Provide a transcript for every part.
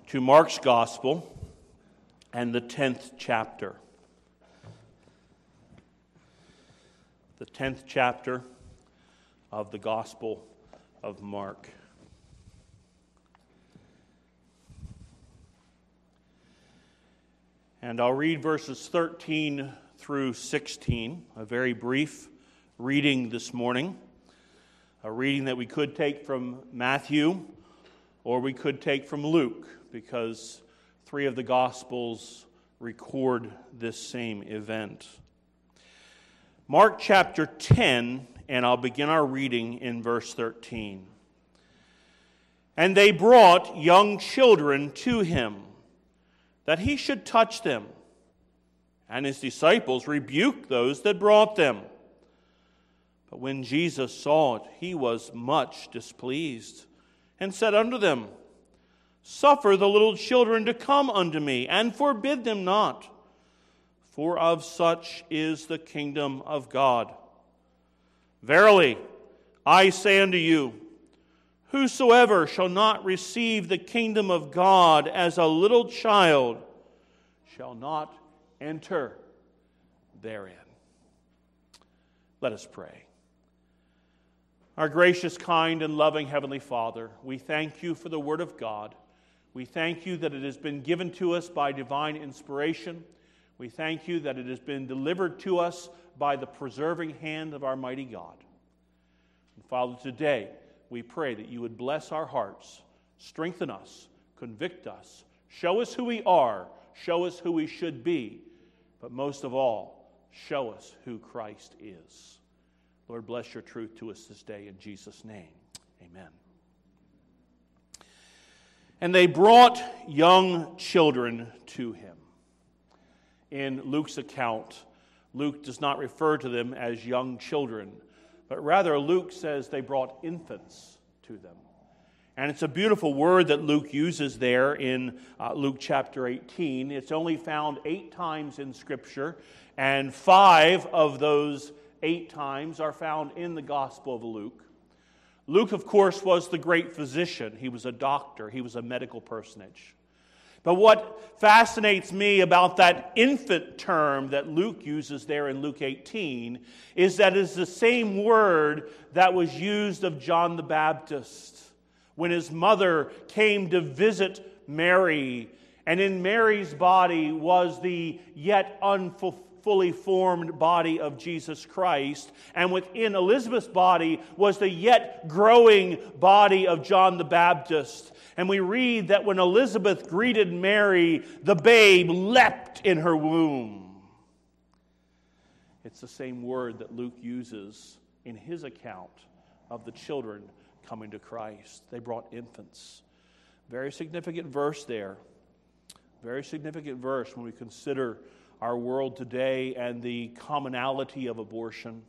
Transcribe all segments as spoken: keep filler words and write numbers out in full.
to Mark's Gospel and the tenth chapter. The tenth chapter of the Gospel of Mark. And I'll read verses thirteen through sixteen, a very brief reading this morning, a reading that we could take from Matthew or we could take from Luke, because three of the Gospels record this same event. Mark chapter ten, and I'll begin our reading in verse thirteen. And they brought young children to him, that he should touch them. And his disciples rebuked those that brought them. But when Jesus saw it, he was much displeased, and said unto them, Suffer the little children to come unto me, and forbid them not, for of such is the kingdom of God. Verily, I say unto you, whosoever shall not receive the kingdom of God as a little child shall not enter therein. Let us pray. Our gracious, kind, and loving Heavenly Father, we thank you for the Word of God. We thank you that it has been given to us by divine inspiration. We thank you that it has been delivered to us by the preserving hand of our mighty God. And Father, today we pray that you would bless our hearts, strengthen us, convict us, show us who we are, show us who we should be, but most of all, show us who Christ is. Lord, bless your truth to us this day in Jesus' name. Amen. And they brought young children to him. In Luke's account, Luke does not refer to them as young children, but rather Luke says they brought infants to them. And it's a beautiful word that Luke uses there in uh, Luke chapter eighteen. It's only found eight times in Scripture, and five of those eight times are found in the Gospel of Luke. Luke, of course, was the great physician. He was a doctor. He was a medical personage. But what fascinates me about that infant term that Luke uses there in Luke eighteen is that it is the same word that was used of John the Baptist when his mother came to visit Mary, and in Mary's body was the yet unfully formed body of Jesus Christ, and within Elizabeth's body was the yet growing body of John the Baptist. And we read that when Elizabeth greeted Mary, the babe leapt in her womb. It's the same word that Luke uses in his account of the children coming to Christ. They brought infants. Very significant verse there. Very significant verse when we consider our world today and the commonality of abortion.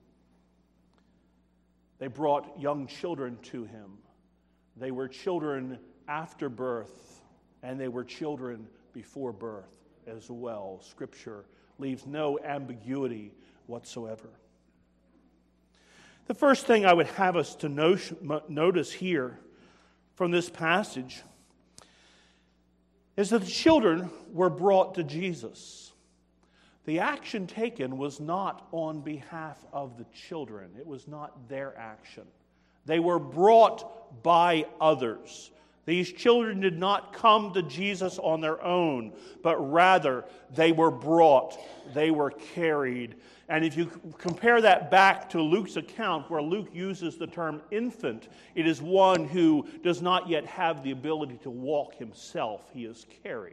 They brought young children to him. They were children after birth, and they were children before birth as well. Scripture leaves no ambiguity whatsoever. The first thing I would have us to notice here from this passage is that the children were brought to Jesus. The action taken was not on behalf of the children. It was not their action. They were brought by others. These children did not come to Jesus on their own, but rather they were brought, they were carried. And if you compare that back to Luke's account, where Luke uses the term infant, it is one who does not yet have the ability to walk himself. He is carried.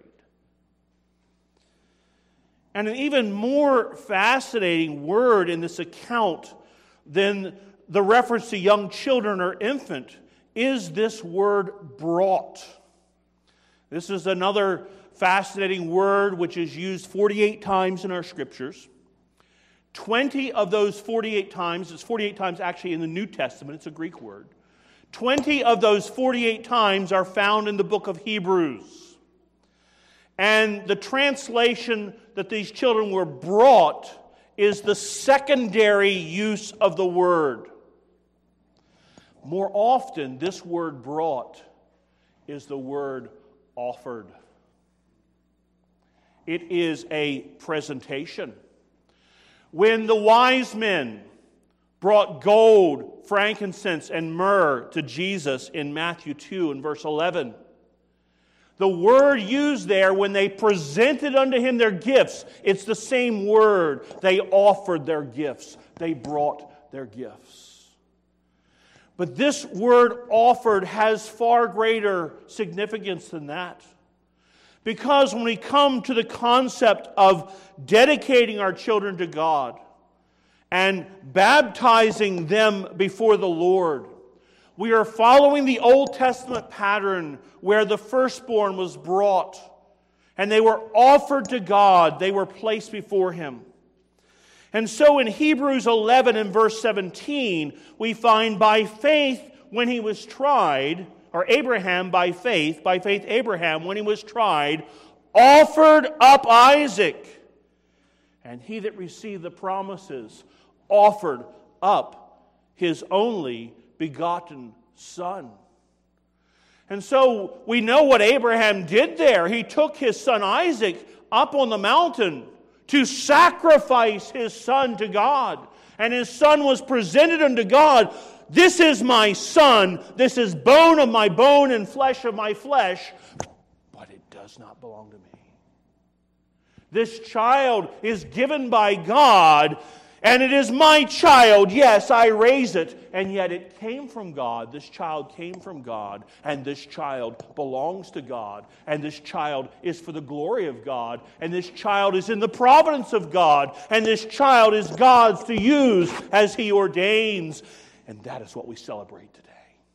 And an even more fascinating word in this account than the reference to young children or infant is this word brought. This is another fascinating word which is used forty-eight times in our Scriptures. twenty of those forty-eight times, it's forty-eight times actually in the New Testament, it's a Greek word. twenty of those forty-eight times are found in the book of Hebrews. And the translation that these children were brought is the secondary use of the word. More often, this word brought is the word offered. It is a presentation. When the wise men brought gold, frankincense, and myrrh to Jesus in Matthew two and verse eleven, the word used there when they presented unto him their gifts, it's the same word. They offered their gifts. They brought their gifts. But this word offered has far greater significance than that. Because when we come to the concept of dedicating our children to God and baptizing them before the Lord, we are following the Old Testament pattern where the firstborn was brought and they were offered to God. They were placed before Him. And so in Hebrews eleven and verse seventeen, we find by faith when he was tried, or Abraham by faith, by faith Abraham, when he was tried, offered up Isaac. And he that received the promises offered up his only begotten son. And so we know what Abraham did there. He took his son Isaac up on the mountain to sacrifice his son to God. And his son was presented unto God. This is my son. This is bone of my bone and flesh of my flesh. But it does not belong to me. This child is given by God. And it is my child. Yes, I raise it. And yet it came from God. This child came from God. And this child belongs to God. And this child is for the glory of God. And this child is in the providence of God. And this child is God's to use as He ordains. And that is what we celebrate today.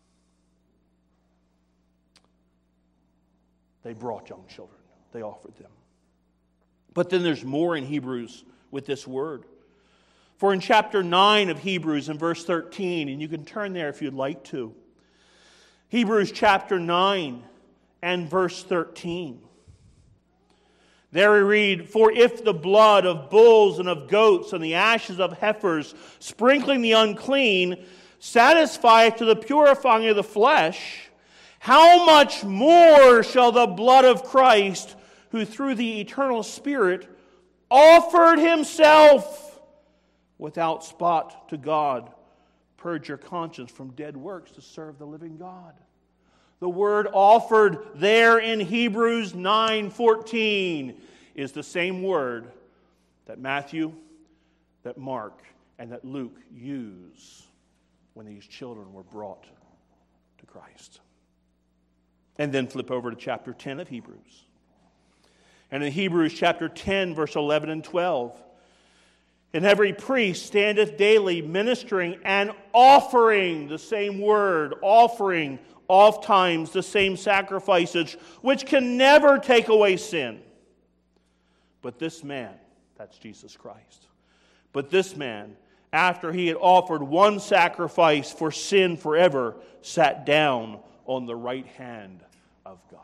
They brought young children. They offered them. But then there's more in Hebrews with this word. For in chapter nine of Hebrews in verse thirteen, and you can turn there if you'd like to. Hebrews chapter nine and verse thirteen. There we read, For if the blood of bulls and of goats and the ashes of heifers, sprinkling the unclean, satisfieth to the purifying of the flesh, how much more shall the blood of Christ, who through the eternal Spirit offered Himself without spot to God, purge your conscience from dead works to serve the living God. The word offered there in Hebrews nine fourteen is the same word that Matthew, that Mark, and that Luke use when these children were brought to Christ. And then flip over to chapter ten of Hebrews. And in Hebrews chapter ten, verse eleven and twelve, And every priest standeth daily ministering and offering, the same word, offering, oft times the same sacrifices, which can never take away sin. But this man, that's Jesus Christ, but this man, after he had offered one sacrifice for sin forever, sat down on the right hand of God.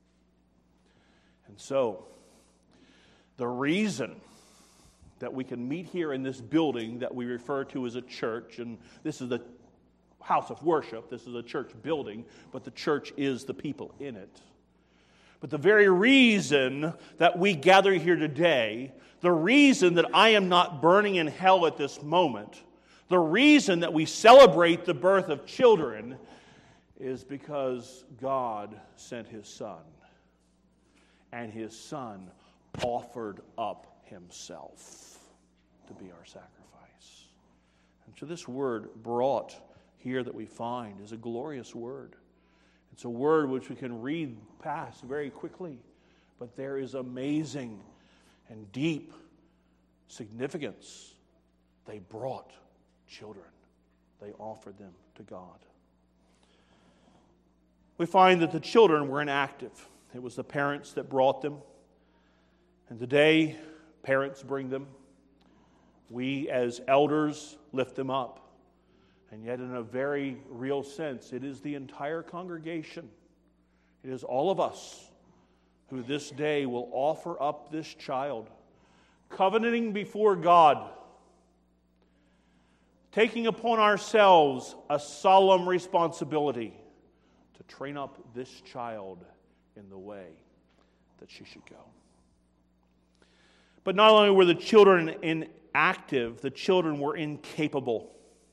And so, the reason that we can meet here in this building that we refer to as a church, and this is the house of worship, this is a church building, but the church is the people in it. But the very reason that we gather here today, the reason that I am not burning in hell at this moment, the reason that we celebrate the birth of children is because God sent His Son, and His Son offered up Himself to be our sacrifice. And so this word brought here that we find is a glorious word. It's a word which we can read past very quickly, but there is amazing and deep significance. They brought children. They offered them to God. We find that the children were inactive. It was the parents that brought them. And today, parents bring them. We as elders lift them up. And yet in a very real sense, it is the entire congregation. It is all of us who this day will offer up this child, covenanting before God, taking upon ourselves a solemn responsibility to train up this child in the way that she should go. But not only were the children inactive, the children were incapable.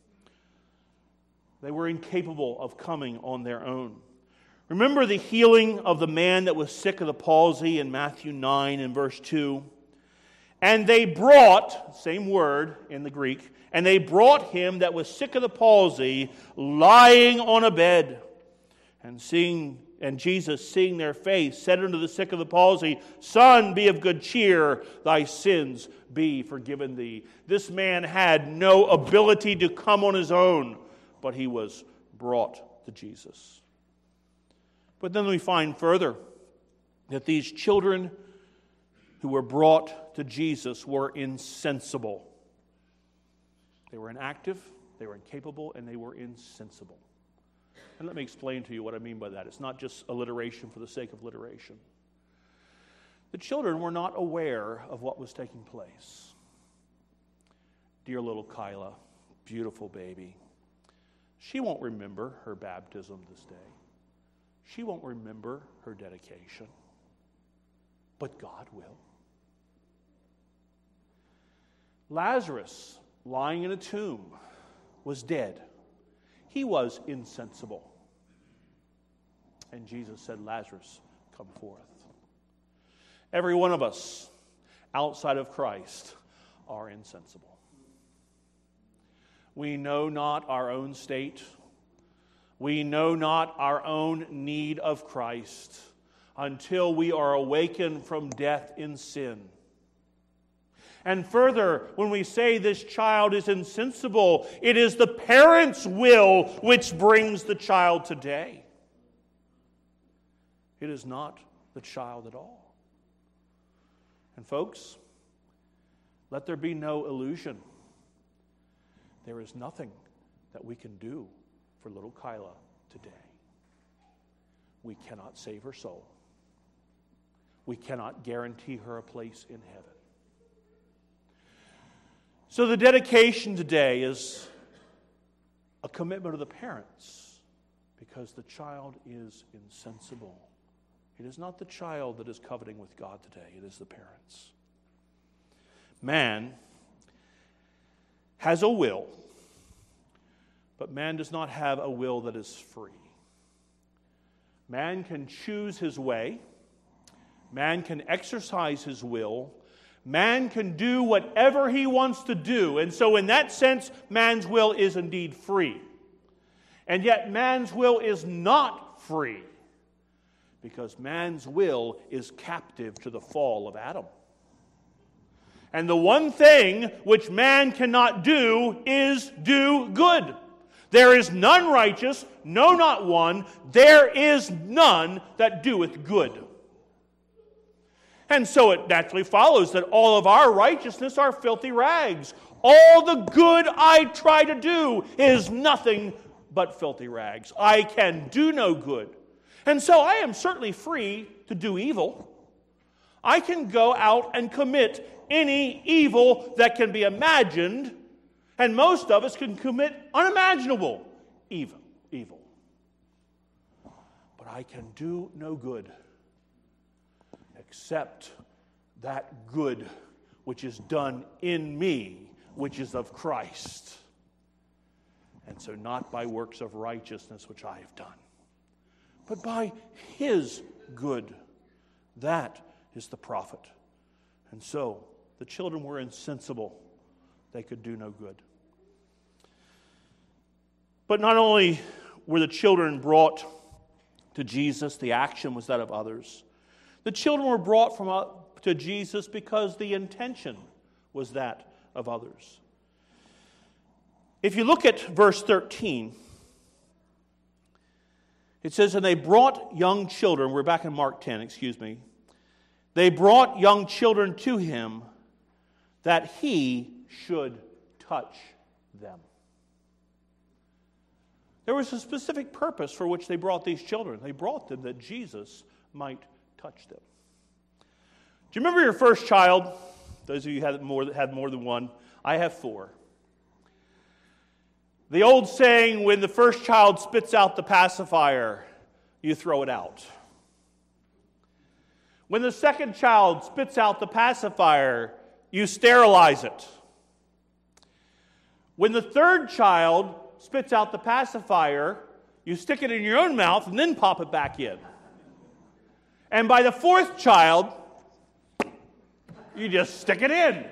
They were incapable of coming on their own. Remember the healing of the man that was sick of the palsy in Matthew nine and verse two? And they brought, same word in the Greek, and they brought him that was sick of the palsy, lying on a bed. And seeing, and Jesus, seeing their faith, said unto the sick of the palsy, Son, be of good cheer, thy sins be forgiven thee. This man had no ability to come on his own, but he was brought to Jesus. But then we find further that these children who were brought to Jesus were insensible. They were inactive, they were incapable, and they were insensible. And let me explain to you what I mean by that. It's not just alliteration for the sake of alliteration. The children were not aware of what was taking place. Dear little Kyla, beautiful baby, she won't remember her baptism this day. She won't remember her dedication. But God will. Lazarus, lying in a tomb, was dead. He was insensible. And Jesus said, Lazarus, come forth. Every one of us outside of Christ are insensible. We know not our own state. We know not our own need of Christ until we are awakened from death in sin. And further, when we say this child is insensible, it is the parent's will which brings the child today. It is not the child at all. And folks, let there be no illusion. There is nothing that we can do for little Kyla today. We cannot save her soul. We cannot guarantee her a place in heaven. So the dedication today is a commitment of the parents because the child is insensible. It is not the child that is coveting with God today. It is the parents. Man has a will, but man does not have a will that is free. Man can choose his way. Man can exercise his will. Man can do whatever he wants to do. And so in that sense, man's will is indeed free. And yet man's will is not free because man's will is captive to the fall of Adam. And the one thing which man cannot do is do good. There is none righteous, no, not one. There is none that doeth good. And so it naturally follows that all of our righteousness are filthy rags. All the good I try to do is nothing but filthy rags. I can do no good. And so I am certainly free to do evil. I can go out and commit any evil that can be imagined, and most of us can commit unimaginable evil. evil. But I can do no good except that good which is done in me, which is of Christ. And so not by works of righteousness which I have done, but by His good. That is the profit. And so the children were insensible. They could do no good. But not only were the children brought to Jesus, the action was that of others. The children were brought from uh, to Jesus because the intention was that of others. If you look at verse thirteen, it says, and they brought young children, we're back in Mark ten, excuse me. They brought young children to him that he should touch them. There was a specific purpose for which they brought these children. They brought them that Jesus might touch them. Do you remember your first child? Those of you who had more, had more than one. I have four. The old saying, when the first child spits out the pacifier, you throw it out. When the second child spits out the pacifier, you sterilize it. When the third child spits out the pacifier, you stick it in your own mouth and then pop it back in. And by the fourth child, you just stick it in.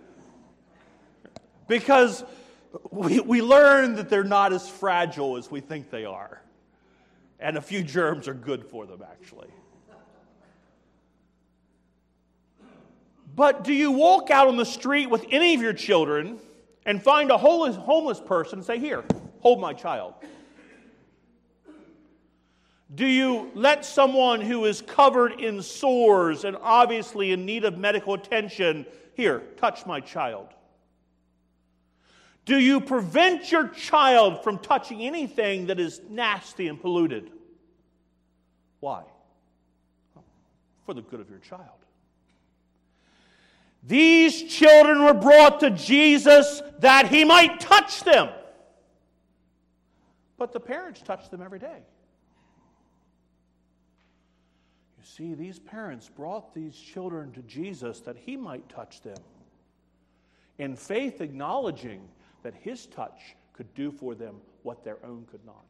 Because we, we learn that they're not as fragile as we think they are. And a few germs are good for them, actually. But do you walk out on the street with any of your children and find a homeless, homeless person and say, "Here, hold my child"? Do you let someone who is covered in sores and obviously in need of medical attention, "Here, touch my child"? Do you prevent your child from touching anything that is nasty and polluted? Why? For the good of your child. These children were brought to Jesus that he might touch them. But the parents touch them every day. You see, these parents brought these children to Jesus that he might touch them, in faith acknowledging that his touch could do for them what their own could not.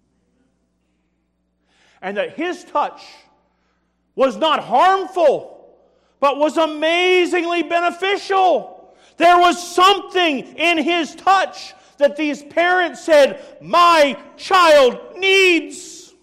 And that his touch was not harmful, but was amazingly beneficial. There was something in his touch that these parents said, "My child needs."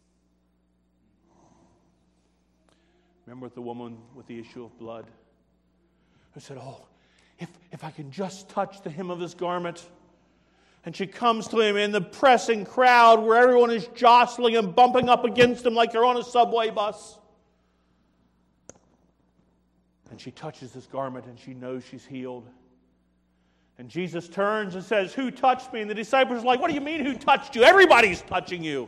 Remember the woman with the issue of blood who said, "Oh, if, if I can just touch the hem of his garment." And she comes to him in the pressing crowd where everyone is jostling and bumping up against him like they're on a subway bus. And she touches his garment and she knows she's healed. And Jesus turns and says, "Who touched me?" And the disciples are like, "What do you mean, who touched you? Everybody's touching you."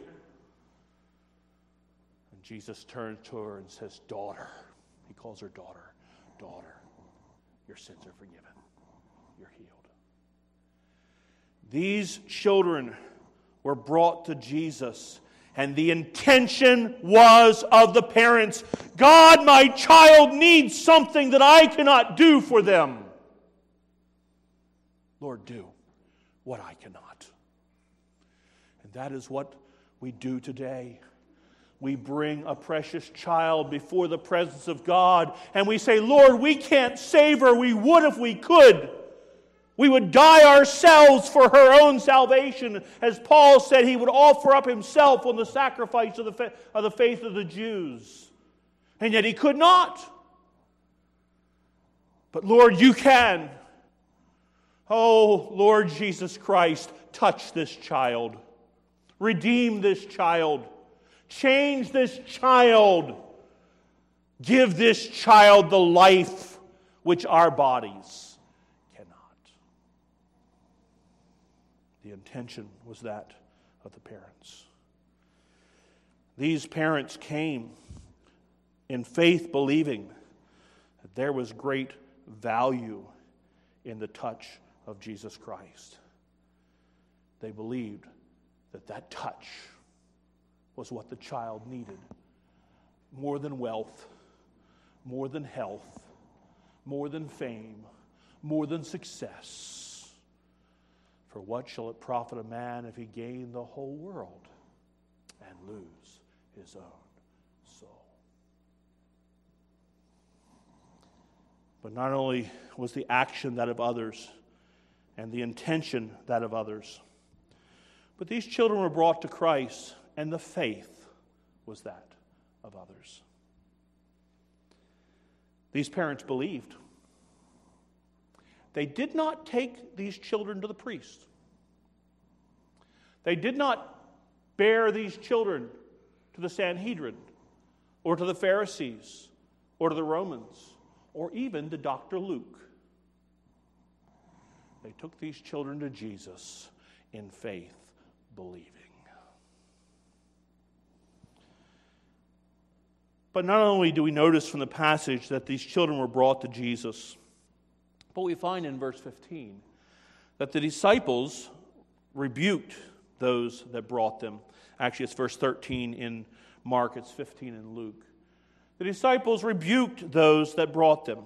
And Jesus turns to her and says, "Daughter." He calls her daughter. "Daughter, your sins are forgiven. You're healed." These children were brought to Jesus, and the intention was of the parents, "God, my child needs something that I cannot do for them. Lord, do what I cannot." And that is what we do today. We bring a precious child before the presence of God, and we say, "Lord, we can't save her. We would if we could. We would die ourselves for her own salvation." As Paul said, he would offer up himself on the sacrifice of the, fa- of the faith of the Jews. And yet he could not. But Lord, you can. Oh, Lord Jesus Christ, touch this child. Redeem this child. Change this child. Give this child the life which our bodies cannot. The intention was that of the parents. These parents came in faith, believing that there was great value in the touch of Jesus Christ. They believed that that touch was what the child needed, more than wealth, more than health, more than fame, more than success. For what shall it profit a man if he gain the whole world and lose his own soul? But not only was the action that of others and the intention that of others, but these children were brought to Christ, and the faith was that of others. These parents believed. They did not take these children to the priest. They did not bear these children to the Sanhedrin or to the Pharisees or to the Romans or even to Doctor Luke. They took these children to Jesus in faith, believing. But not only do we notice from the passage that these children were brought to Jesus, but we find in verse fifteen that the disciples rebuked those that brought them. Actually, it's verse thirteen in Mark, it's fifteen in Luke. The disciples rebuked those that brought them.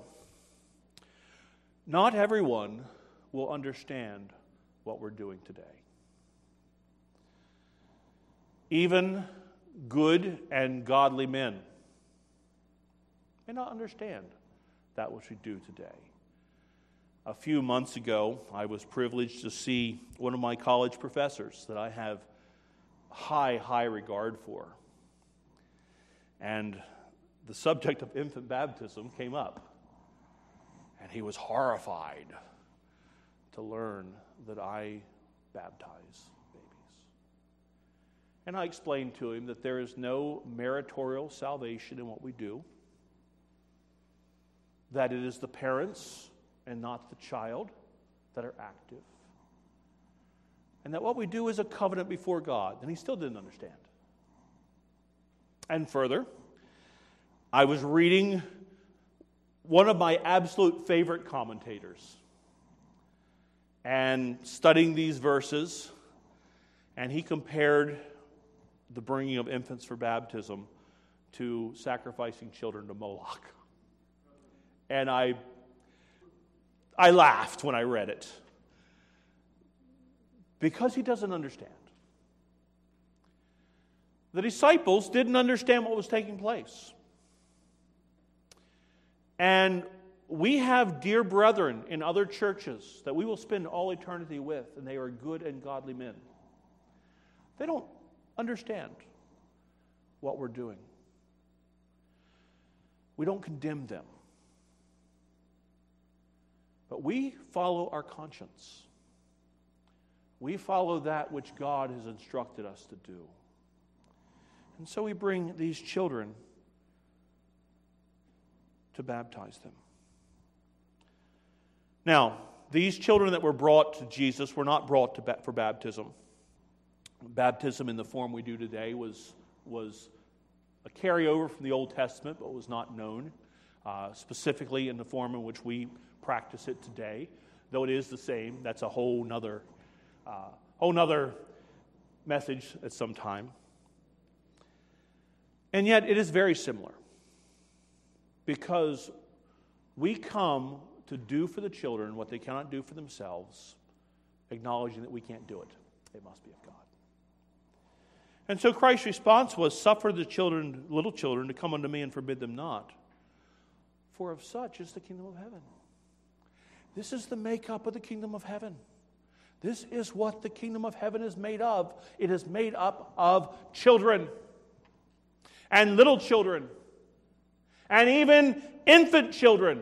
Not everyone will understand what we're doing today. Even good and godly men may not understand that which we do today. A few months ago, I was privileged to see one of my college professors that I have high, high regard for. And the subject of infant baptism came up. And he was horrified to learn that I baptize babies. And I explained to him that there is no meritorial salvation in what we do, that it is the parents and not the child that are active, and that what we do is a covenant before God. And he still didn't understand. And further, I was reading one of my absolute favorite commentators and studying these verses, and he compared the bringing of infants for baptism to sacrificing children to Moloch. And I, I laughed when I read it, because he doesn't understand. The disciples didn't understand what was taking place. And we have dear brethren in other churches that we will spend all eternity with, and they are good and godly men. They don't understand what we're doing. We don't condemn them. But we follow our conscience. We follow that which God has instructed us to do. And so we bring these children to baptize them. Now, these children that were brought to Jesus were not brought to ba- for baptism. Baptism in the form we do today was, was a carryover from the Old Testament, but was not known uh, specifically in the form in which we practice it today. Though it is the same, that's a whole nother, uh, whole nother message at some time. And yet it is very similar, because we come to do for the children what they cannot do for themselves, acknowledging that we can't do it. It must be of God. And so Christ's response was, "Suffer the children, little children, to come unto me and forbid them not, for of such is the kingdom of heaven." This is the makeup of the kingdom of heaven. This is what the kingdom of heaven is made of. It is made up of children and little children and even infant children.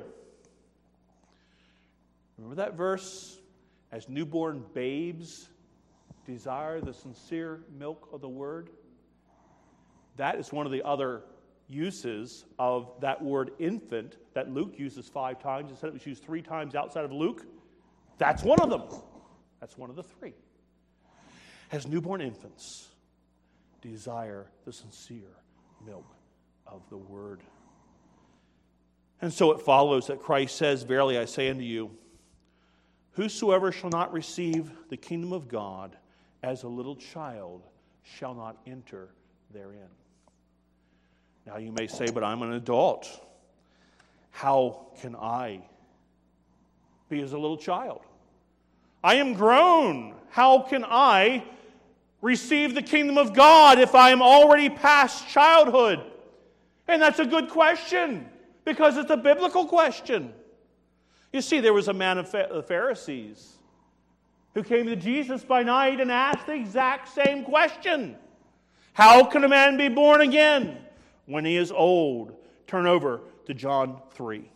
Remember that verse? As newborn babes desire the sincere milk of the word. That is one of the other uses of that word infant that Luke uses five times. Instead it was used three times outside of Luke. That's one of them. That's one of the three. As newborn infants desire the sincere milk of the word. And so it follows that Christ says, "Verily I say unto you, whosoever shall not receive the kingdom of God as a little child shall not enter therein." Now you may say, "But I'm an adult. How can I be as a little child? I am grown. How can I receive the kingdom of God if I am already past childhood?" And that's a good question, because it's a biblical question. You see, there was a man of the Pharisees who came to Jesus by night and asked the exact same question. How can a man be born again when he is old? Turn over to John three.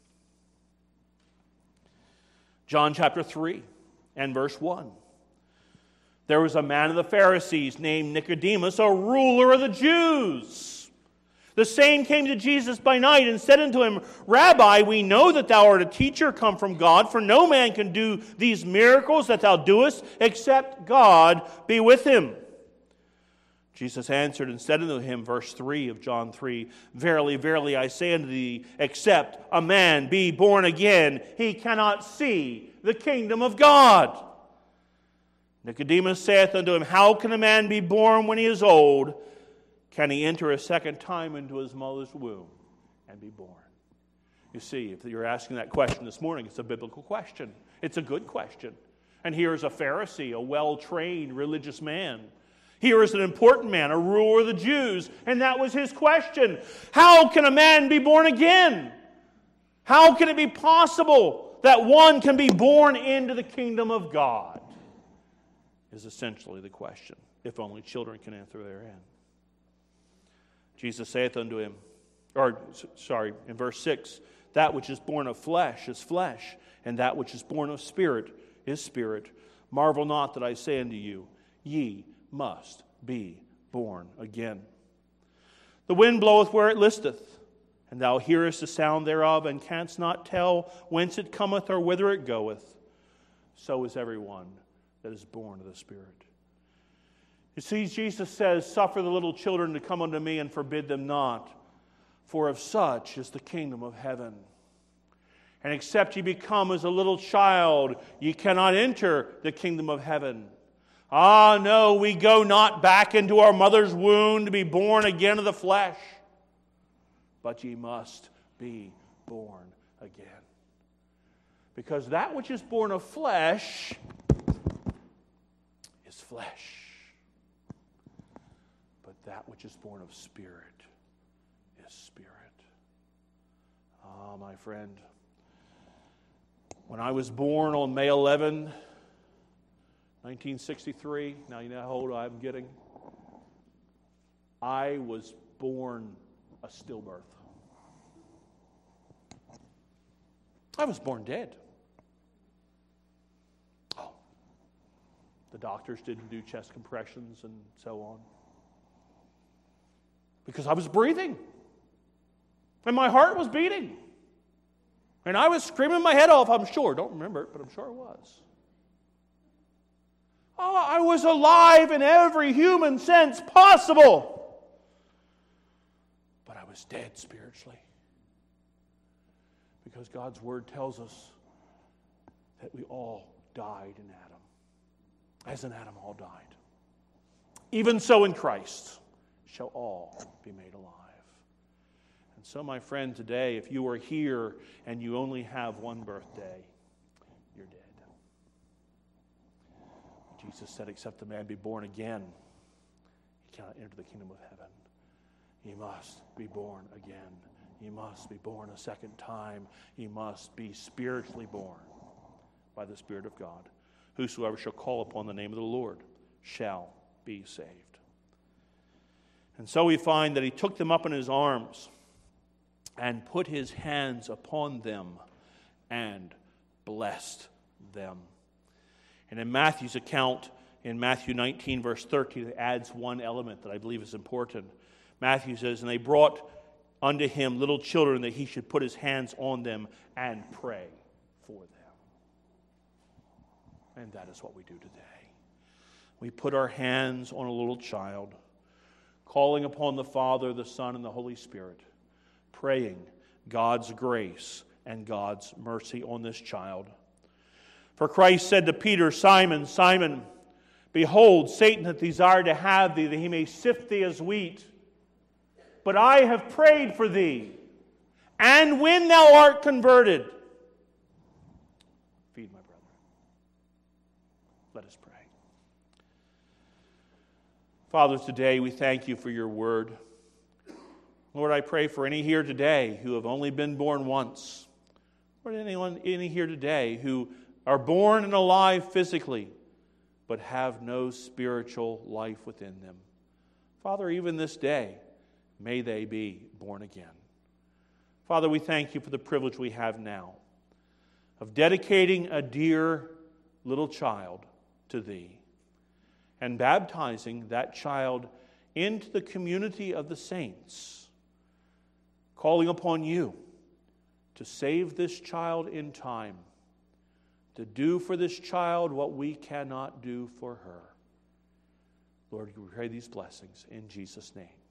John chapter three and verse one. There was a man of the Pharisees named Nicodemus, a ruler of the Jews. The same came to Jesus by night and said unto him, "Rabbi, we know that thou art a teacher come from God, for no man can do these miracles that thou doest, except God be with him." Jesus answered and said unto him, verse three of John three, "Verily, verily, I say unto thee, except a man be born again, he cannot see the kingdom of God." Nicodemus saith unto him, "How can a man be born when he is old? Can he enter a second time into his mother's womb and be born? You see, if you're asking that question this morning, it's a biblical question. It's a good question. And here is a Pharisee, a well-trained religious man. Here is an important man, a ruler of the Jews, and that was his question. How can a man be born again? How can it be possible that one can be born into the kingdom of God? Is essentially the question, if only children can answer therein. Jesus saith unto him, or sorry, in verse six, that which is born of flesh is flesh, and that which is born of spirit is spirit. Marvel not that I say unto you, ye must be born again. The wind bloweth where it listeth, and thou hearest the sound thereof, and canst not tell whence it cometh or whither it goeth. So is everyone that is born of the Spirit. You see, Jesus says, suffer the little children to come unto me, and forbid them not, for of such is the kingdom of heaven. And except ye become as a little child, ye cannot enter the kingdom of heaven. Ah, no, we go not back into our mother's womb to be born again of the flesh, but ye must be born again. Because that which is born of flesh is flesh, but that which is born of spirit is spirit. Ah, my friend, when I was born on May eleventh, nineteen sixty-three, now you know how old I'm getting, I was born a stillbirth. I was born dead. Oh, the doctors didn't do chest compressions and so on. Because I was breathing. And my heart was beating. And I was screaming my head off, I'm sure. Don't remember it, but I'm sure it was. Oh, I was alive in every human sense possible. But I was dead spiritually. Because God's Word tells us that we all died in Adam. As in Adam all died. Even so in Christ shall all be made alive. And so, my friend, today, if you are here and you only have one birthday, you're dead. Jesus said, except the man be born again, he cannot enter the kingdom of heaven. He must be born again. He must be born a second time. He must be spiritually born by the Spirit of God. Whosoever shall call upon the name of the Lord shall be saved. And so we find that he took them up in his arms and put his hands upon them and blessed them. And in Matthew's account, in Matthew nineteen, verse thirteen, it adds one element that I believe is important. Matthew says, and they brought unto him little children that he should put his hands on them and pray for them. And that is what we do today. We put our hands on a little child, calling upon the Father, the Son, and the Holy Spirit, praying God's grace and God's mercy on this child. For Christ said to Peter, Simon, Simon, behold, Satan hath desired to have thee, that he may sift thee as wheat. But I have prayed for thee, and when thou art converted, feed my brethren. Let us pray. Father, today we thank you for your word. Lord, I pray for any here today who have only been born once. Lord, anyone, any here today who are born and alive physically, but have no spiritual life within them. Father, even this day, may they be born again. Father, we thank you for the privilege we have now of dedicating a dear little child to thee and baptizing that child into the community of the saints, calling upon you to save this child in time, to do for this child what we cannot do for her. Lord, we pray these blessings in Jesus' name.